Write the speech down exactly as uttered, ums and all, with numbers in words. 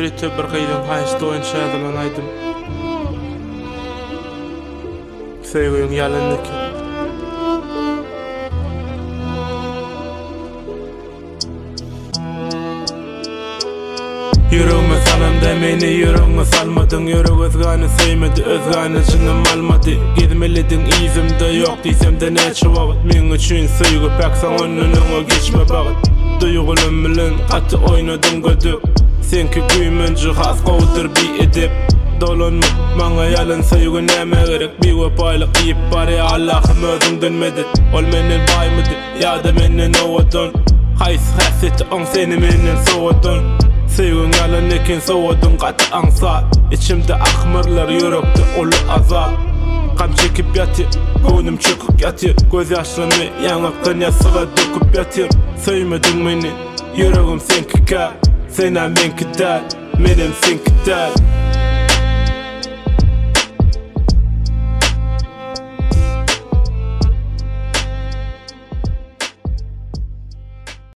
Şeýle bir gyýdan haýyşdy oýunçaýdan aýdym. Sevgiň ýalandyk. Yüreğime salam demeni, yüreğime salmadın. Yürek özgani seymedi, özgani jynym almady. Gizmeledin izimde yok diýsem de näçe wagt. Men üçin söýgü peksaň önüne geçme bagyt. Duýgulum bilen gaty oýnadym gödük. Senki güýmenji has gowdur bir edip. Dolanma maňa ýalan söýgü näme gerek? Bir wepalyk iýip bary Allahym özüňden medet. Ol menden baýmydy ýa-da menden owadan. Haýsy häseti oň seni menden sowadan. Sevgiň ýalan eken sowadan gaty aňsat. İçimde akmyrlar yürekde ulu azap. Kam çekip ýatyr, göwnüm çöküp ýatyr. Göz ýaşlarymy ýaňakdan ýasyga döküp ýatyr. Söýmediň meni, yüregim senki kär. Sena menki däl, menem senki däl.